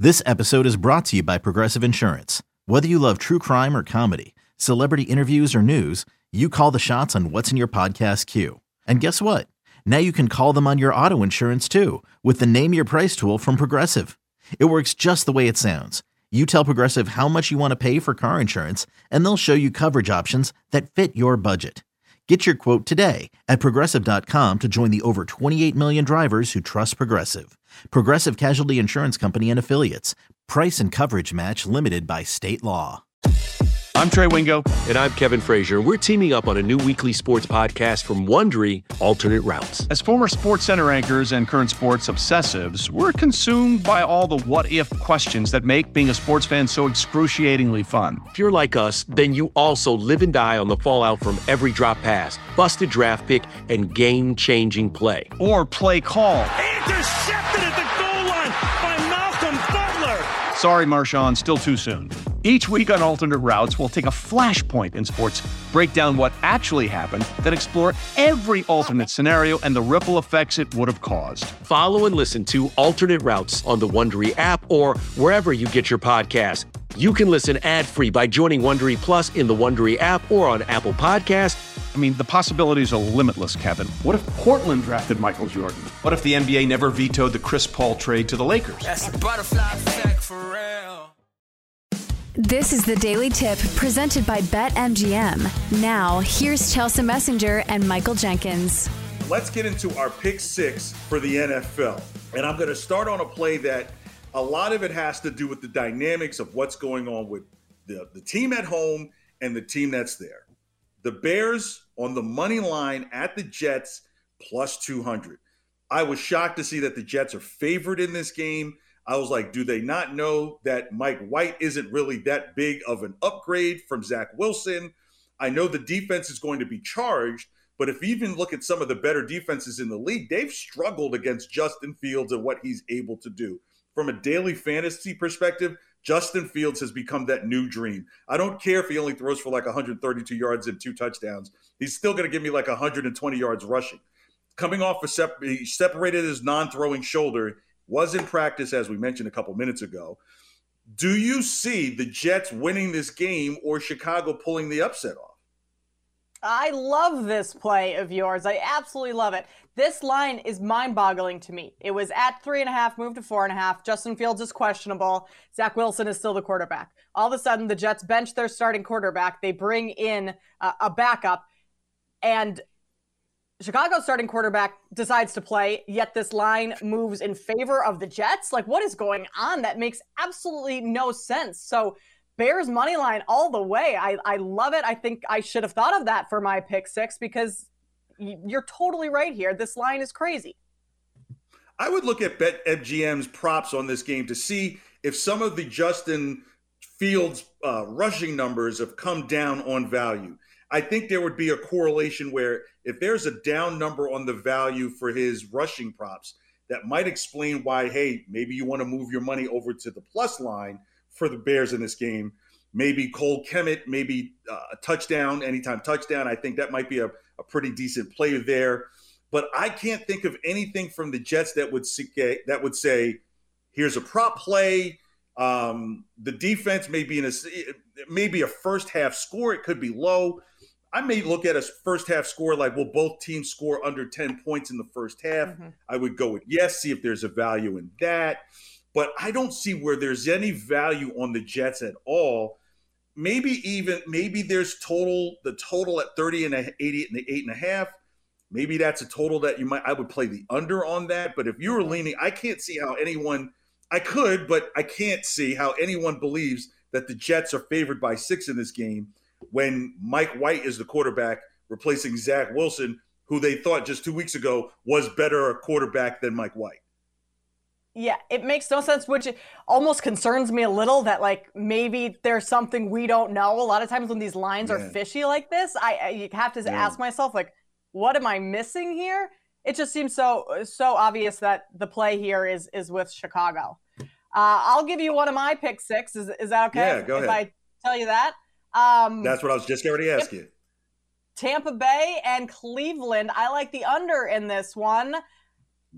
This episode is brought to you by Progressive Insurance. Whether you love true crime or comedy, celebrity interviews or news, you call the shots on what's in your podcast queue. And guess what? Now you can call them on your auto insurance too with the Name Your Price tool from Progressive. It works just the way it sounds. You tell Progressive how much you want to pay for car insurance, and they'll show you coverage options that fit your budget. Get your quote today at Progressive.com to join the over 28 million drivers who trust Progressive. Progressive Casualty Insurance Company and Affiliates. Price and coverage match limited by state law. I'm Trey Wingo. And I'm Kevin Frazier. We're teaming up on a new weekly sports podcast from Wondery, Alternate Routes. As former Sports Center anchors and current sports obsessives, we're consumed by all the what-if questions that make being a sports fan so excruciatingly fun. If you're like us, then you also live and die on the fallout from every drop pass, busted draft pick, and game-changing play. Or play call. Intercepted at the goal line by Malcolm Butler. Sorry, Marshawn, still too soon. Each week on Alternate Routes, we'll take a flashpoint in sports, break down what actually happened, then explore every alternate scenario and the ripple effects it would have caused. Follow and listen to Alternate Routes on the Wondery app or wherever you get your podcasts. You can listen ad-free by joining Wondery Plus in the Wondery app or on Apple Podcasts. I mean, the possibilities are limitless, Kevin. What if Portland drafted Michael Jordan? What if the NBA never vetoed the Chris Paul trade to the Lakers? That's a butterfly effect for real. This is the Daily Tip presented by BetMGM. Now, here's Chelsea Messenger and Michael Jenkins. Let's get into our pick six for the NFL. And I'm going to start on a play that a lot of it has to do with the dynamics of what's going on with the team at home and the team that's there. The Bears on the money line at the Jets plus 200. I was shocked to see that the Jets are favored in this game. I was like, do they not know that Mike White isn't really that big of an upgrade from Zach Wilson? I know the defense is going to be charged, but if you even look at some of the better defenses in the league, they've struggled against Justin Fields and what he's able to do. From a daily fantasy perspective, Justin Fields has become that new dream. I don't care if he only throws for like 132 yards and 2 touchdowns. He's still going to give me like 120 yards rushing. Coming off he separated his non-throwing shoulder, was in practice, as we mentioned a couple minutes ago. Do you see the Jets winning this game or Chicago pulling the upset off? I love this play of yours. I absolutely love it. This line is mind-boggling to me. It was at 3.5, moved to 4.5. Justin Fields is questionable. Zach Wilson is still the quarterback. All of a sudden, the Jets bench their starting quarterback. They bring in a backup, and Chicago's starting quarterback decides to play, yet this line moves in favor of the Jets. Like, what is going on? That makes absolutely no sense. So Bears money line all the way. I love it. I think I should have thought of that for my pick six because you're totally right here. This line is crazy. I would look at BetMGM's props on this game to see if some of the Justin Fields rushing numbers have come down on value. I think there would be a correlation where if there's a down number on the value for his rushing props, that might explain why, hey, maybe you want to move your money over to the plus line for the Bears in this game. Maybe Cole Kmet, maybe a touchdown, anytime touchdown. I think that might be a pretty decent play there. But I can't think of anything from the Jets that would say, here's a prop play. The defense may be maybe a first half score. It could be low. I may look at a first half score like, will both teams score under 10 points in the first half? Mm-hmm. I would go with yes, see if there's a value in that. But I don't see where there's any value on the Jets at all. Maybe there's the total at 30 and 80 and 8.5. Maybe that's a total that I would play the under on that. But if you were leaning, I can't see how anyone, I could, but I can't see how anyone believes that the Jets are favored by 6 in this game when Mike White is the quarterback replacing Zach Wilson, who they thought just 2 weeks ago was better a quarterback than Mike White. Yeah, it makes no sense, which almost concerns me a little that, like, maybe there's something we don't know. A lot of times when these lines are fishy like this, I have to ask myself, like, what am I missing here? It just seems so obvious that the play here is with Chicago. I'll give you one of my pick six. Is that okay? Yeah, go ahead. If I tell you that? That's what I was just getting ready to ask you. Tampa Bay and Cleveland. I like the under in this one.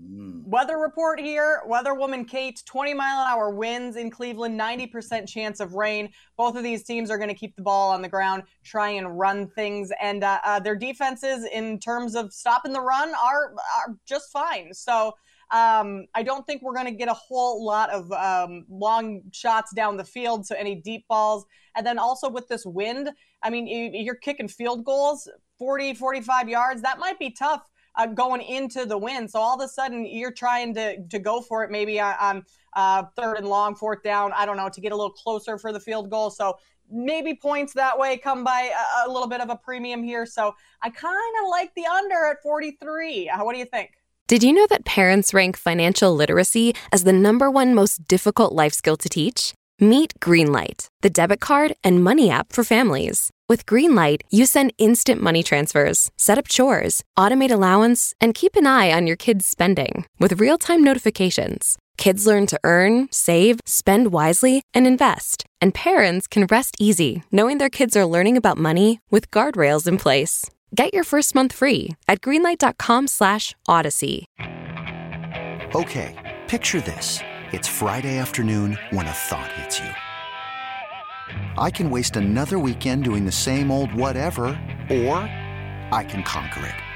Weather report here. Weather woman Kate, 20-mile-an-hour winds in Cleveland, 90% chance of rain. Both of these teams are going to keep the ball on the ground, try and run things. And their defenses, in terms of stopping the run, are just fine. So I don't think we're going to get a whole lot of long shots down the field, so any deep balls. And then also with this wind, I mean, you're kicking field goals, 40, 45 yards. That might be tough going into the wind. So all of a sudden you're trying to go for it maybe on third and long, fourth down, I don't know, to get a little closer for the field goal. So maybe points that way come by a little bit of a premium here. So I kind of like the under at 43. What do you think? Did you know that parents rank financial literacy as the #1 most difficult life skill to teach? Meet Greenlight, the debit card and money app for families. With Greenlight, you send instant money transfers, set up chores, automate allowance, and keep an eye on your kids' spending with real-time notifications. Kids learn to earn, save, spend wisely, and invest. And parents can rest easy knowing their kids are learning about money with guardrails in place. Get your first month free at greenlight.com/Odyssey. Okay, picture this. It's Friday afternoon when a thought hits you. I can waste another weekend doing the same old whatever, or I can conquer it.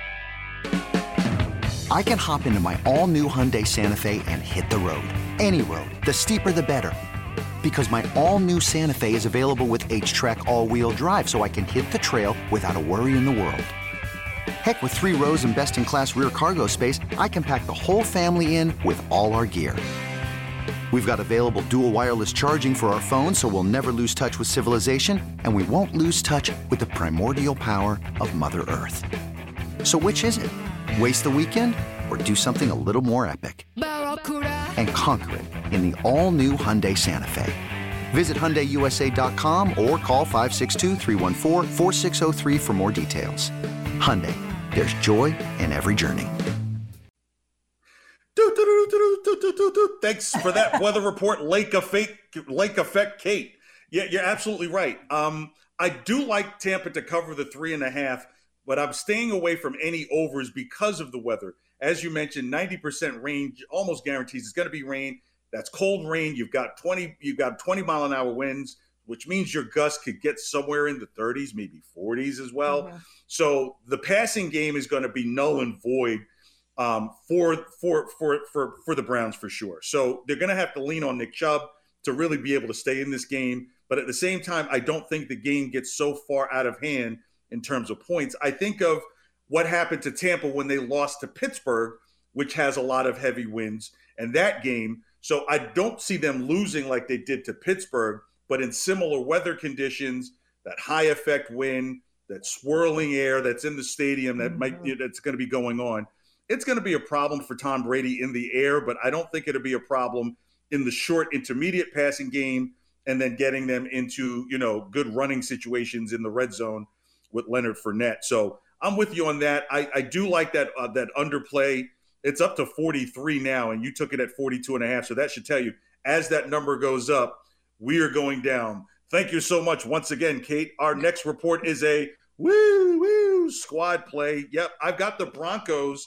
I can hop into my all-new Hyundai Santa Fe and hit the road. Any road. The steeper, the better. Because my all-new Santa Fe is available with H-Track all-wheel drive, so I can hit the trail without a worry in the world. Heck, with 3 rows and best-in-class rear cargo space, I can pack the whole family in with all our gear. We've got available dual wireless charging for our phones, so we'll never lose touch with civilization, and we won't lose touch with the primordial power of Mother Earth. So which is it? Waste the weekend or do something a little more epic? And conquer it in the all-new Hyundai Santa Fe. Visit HyundaiUSA.com or call 562-314-4603 for more details. Hyundai, there's joy in every journey. Thanks for that weather report, Lake Effect, Kate. Yeah, you're absolutely right. I do like Tampa to cover the 3.5, but I'm staying away from any overs because of the weather. As you mentioned, 90% rain almost guarantees it's going to be rain. That's cold rain. You've got 20-mile-an-hour winds, which means your gusts could get somewhere in the 30s, maybe 40s as well. Mm-hmm. So the passing game is going to be null and void for the Browns for sure. So they're going to have to lean on Nick Chubb to really be able to stay in this game. But at the same time, I don't think the game gets so far out of hand in terms of points. I think of what happened to Tampa when they lost to Pittsburgh, which has a lot of heavy winds, and that game. So I don't see them losing like they did to Pittsburgh, but in similar weather conditions, that high effect wind, that swirling air that's in the stadium that's going to be going on. It's going to be a problem for Tom Brady in the air, but I don't think it'll be a problem in the short intermediate passing game and then getting them into, good running situations in the red zone with Leonard Fournette. So I'm with you on that. I do like that underplay. It's up to 43 now, and you took it at 42.5. So that should tell you, as that number goes up, we are going down. Thank you so much once again, Kate. Our next report is a woo squad play. Yep, I've got the Broncos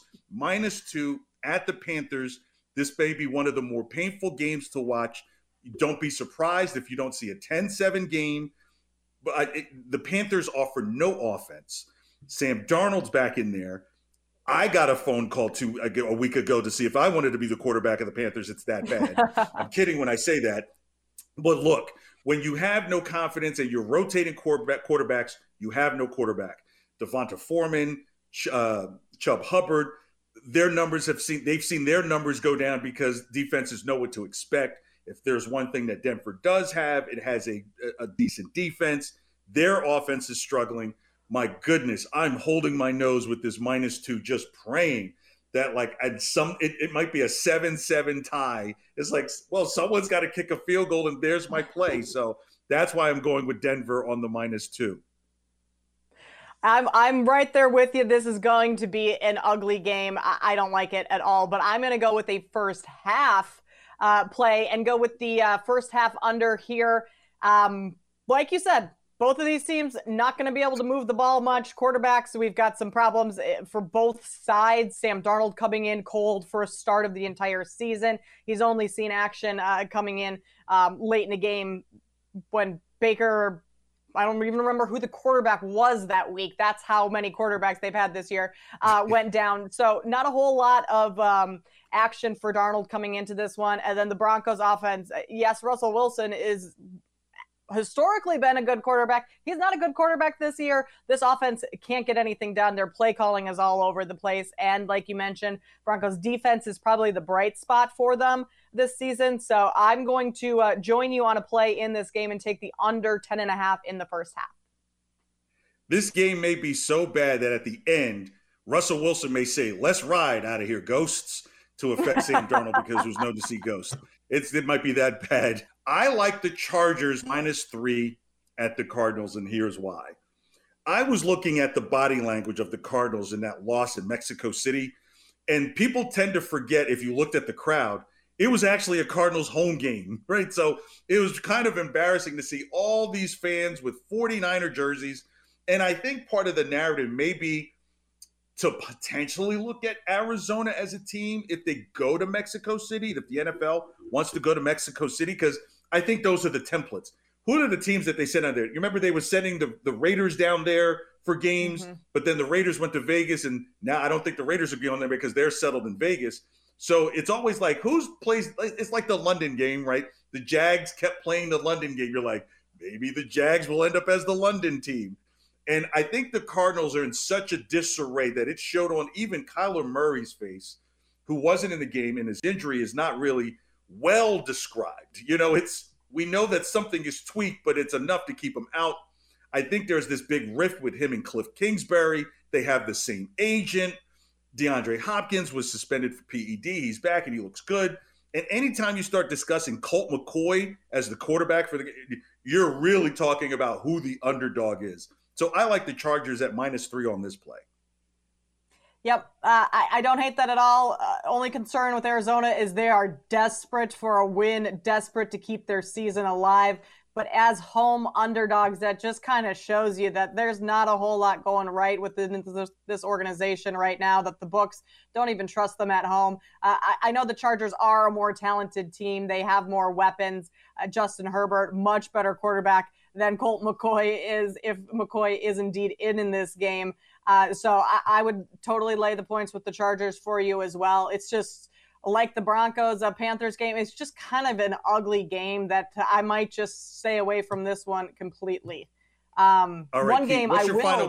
-2 at the Panthers. This may be one of the more painful games to watch. Don't be surprised if you don't see a 10-7 game. But the Panthers offer no offense. Sam Darnold's back in there. I got a phone call a week ago to see if I wanted to be the quarterback of the Panthers. It's that bad. I'm kidding when I say that. But look, when you have no confidence and you're rotating quarterbacks, you have no quarterback. Devonta Foreman, Chubb Hubbard, they've seen their numbers go down because defenses know what to expect. If there's one thing that Denver does have, it has a decent defense. Their offense is struggling. My goodness, I'm holding my nose with this -2, just praying that it might be a 7-7 tie. It's like, well, someone's got to kick a field goal, and there's my play. So that's why I'm going with Denver on the -2. I'm right there with you. This is going to be an ugly game. I don't like it at all, but I'm going to go with a first half play and go with the first half under here. Like you said, Both of these teams not going to be able to move the ball much. Quarterbacks, we've got some problems for both sides. Sam Darnold coming in cold for a start of the entire season. He's only seen action coming in late in the game when Baker, I don't even remember who the quarterback was that week. That's how many quarterbacks they've had this year, went down. So not a whole lot of action for Darnold coming into this one. And then the Broncos offense, yes, Russell Wilson is historically been a good quarterback. He's not a good quarterback this year. This offense can't get anything done. Their play calling is all over the place. And like you mentioned, Broncos defense is probably the bright spot for them this season. So I'm going to join you on a play in this game and take the under 10.5 in the first half. This game may be so bad that at the end, Russell Wilson may say, "Let's ride out of here, ghosts," to affect Sam Darnold because there's no to see ghosts. It might be that bad. I like the Chargers -3 at the Cardinals, and here's why. I was looking at the body language of the Cardinals in that loss in Mexico City, and people tend to forget, if you looked at the crowd, it was actually a Cardinals home game, right? So it was kind of embarrassing to see all these fans with 49er jerseys, and I think part of the narrative may be to potentially look at Arizona as a team if they go to Mexico City, if the NFL wants to go to Mexico City, because I think those are the templates. Who are the teams that they sent out there? You remember they were sending the Raiders down there for games, but then the Raiders went to Vegas, and now I don't think the Raiders would be on there because they're settled in Vegas. So it's always like, who's plays? It's like the London game, right? The Jags kept playing the London game. You're like, maybe the Jags will end up as the London team. And I think the Cardinals are in such a disarray that it showed on even Kyler Murray's face, who wasn't in the game, and his injury is not really well described. You know, we know that something is tweaked, but it's enough to keep him out. I think there's this big rift with him and Cliff Kingsbury. They have the same agent. DeAndre Hopkins was suspended for PED. He's back and he looks good. And anytime you start discussing Colt McCoy as the quarterback for the game, you're really talking about who the underdog is. So I like the Chargers at -3 on this play. Yep, I don't hate that at all. Only concern with Arizona is they are desperate for a win, desperate to keep their season alive. But as home underdogs, that just kind of shows you that there's not a whole lot going right within this organization right now, that the books don't even trust them at home. I know the Chargers are a more talented team. They have more weapons. Justin Herbert, much better quarterback than Colt McCoy is, if McCoy is indeed in this game. So I would totally lay the points with the Chargers for you as well. It's just like the Broncos-Panthers game. It's just kind of an ugly game that I might just stay away from this one completely. All right, one Keith, game what's I your will final?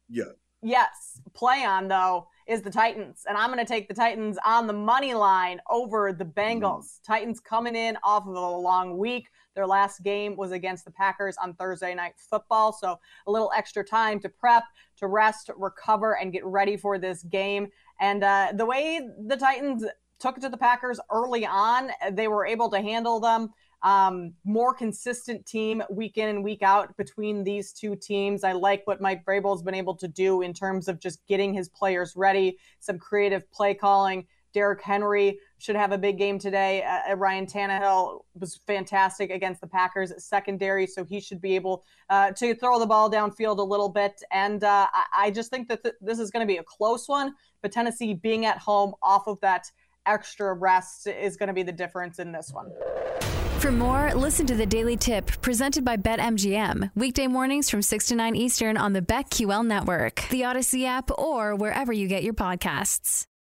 yes, play on, though, is the Titans. And I'm going to take the Titans on the money line over the Bengals. Titans coming in off of a long week. Their last game was against the Packers on Thursday Night Football. So a little extra time to prep, to rest, recover, and get ready for this game. And the way the Titans took it to the Packers early on, they were able to handle them. More consistent team week in and week out between these two teams. I like what Mike Vrabel's been able to do in terms of just getting his players ready, some creative play calling. Derrick Henry should have a big game today. Ryan Tannehill was fantastic against the Packers secondary, so he should be able to throw the ball downfield a little bit. And I just think that this is going to be a close one, but Tennessee being at home off of that extra rest is going to be the difference in this one. For more, listen to the Daily Tip presented by BetMGM. Weekday mornings from 6 to 9 Eastern on the BetQL network, the Odyssey app, or wherever you get your podcasts.